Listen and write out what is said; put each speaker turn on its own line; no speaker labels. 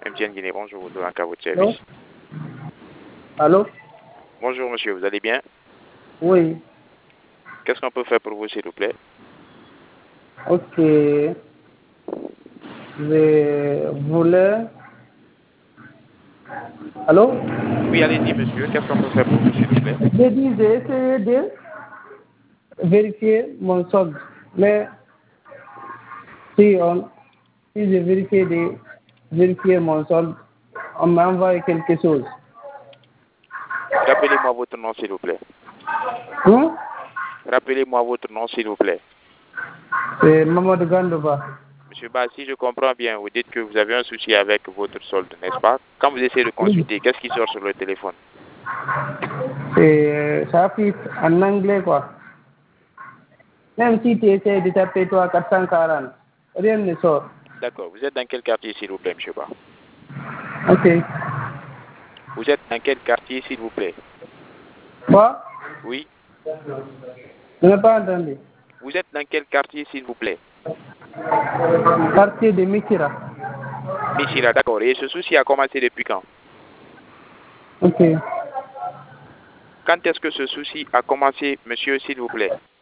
MTN Guinée, bonjour, de l'Anka, votre
Allô?
service.
Allô?
Bonjour monsieur, vous allez bien?
Oui.
Qu'est-ce qu'on peut faire pour vous, s'il vous plaît?
Ok. Je voulais. Allô?
Oui, allez-y monsieur, qu'est-ce qu'on peut faire pour vous, s'il vous plaît?
J'ai dit, j'ai essayé de vérifier mon solde. Mais si j'ai vérifié mon solde, on m'a envoyé quelque chose.
Rappelez-moi votre nom, s'il vous plaît.
Hein?
Rappelez-moi votre nom, s'il vous plaît.
C'est Mamadou Gandouba.
Monsieur Ba, si je comprends bien, vous dites que vous avez un souci avec votre solde, n'est-ce pas? Quand vous essayez de
Oui.
consulter, qu'est-ce qui sort sur le téléphone?
Ça affiche en anglais, quoi. Même si tu essaies de taper toi 440, rien ne sort.
D'accord, vous êtes dans quel quartier, s'il vous plaît, monsieur Ba?
Ok.
Vous êtes dans quel quartier, s'il vous plaît?
Quoi?
Oui.
Je n'ai pas entendu.
Vous êtes dans quel quartier, s'il vous plaît?
Quartier de Mikira.
Michira, d'accord. Et ce souci a commencé depuis quand?
Ok.
Quand est-ce que ce souci a commencé, monsieur, s'il vous plaît?